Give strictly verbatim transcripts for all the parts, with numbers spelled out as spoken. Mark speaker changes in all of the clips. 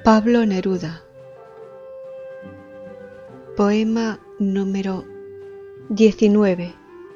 Speaker 1: Pablo Neruda. Poema número diecinueve.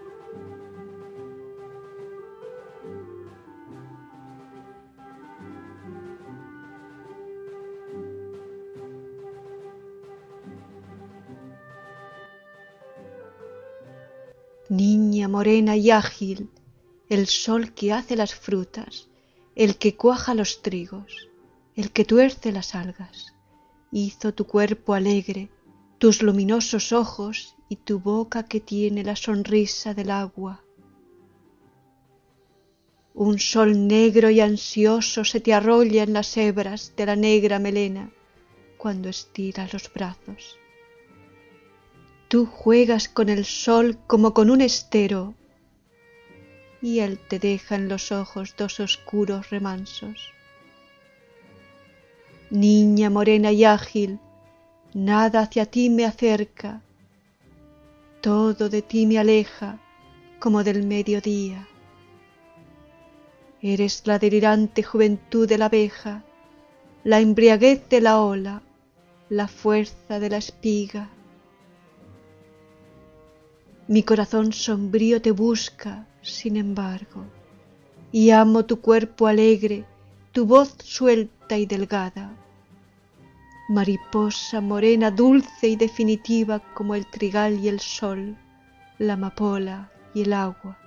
Speaker 1: Niña morena y ágil, el sol que hace las frutas, el que cuaja los trigos, el que tuerce las algas, hizo tu cuerpo alegre, tus luminosos ojos y tu boca que tiene la sonrisa del agua. Un sol negro y ansioso se te arrolla en las hebras de la negra melena cuando estiras los brazos. Tú juegas con el sol como con un estero, y él te deja en los ojos dos oscuros remansos. Niña morena y ágil, nada hacia ti me acerca, todo de ti me aleja como del mediodía. Eres la delirante juventud de la abeja, la embriaguez de la ola, la fuerza de la espiga. Mi corazón sombrío te busca, sin embargo, y amo tu cuerpo alegre, tu voz suelta y delgada. Mariposa morena, dulce y definitiva como el trigal y el sol, la amapola y el agua.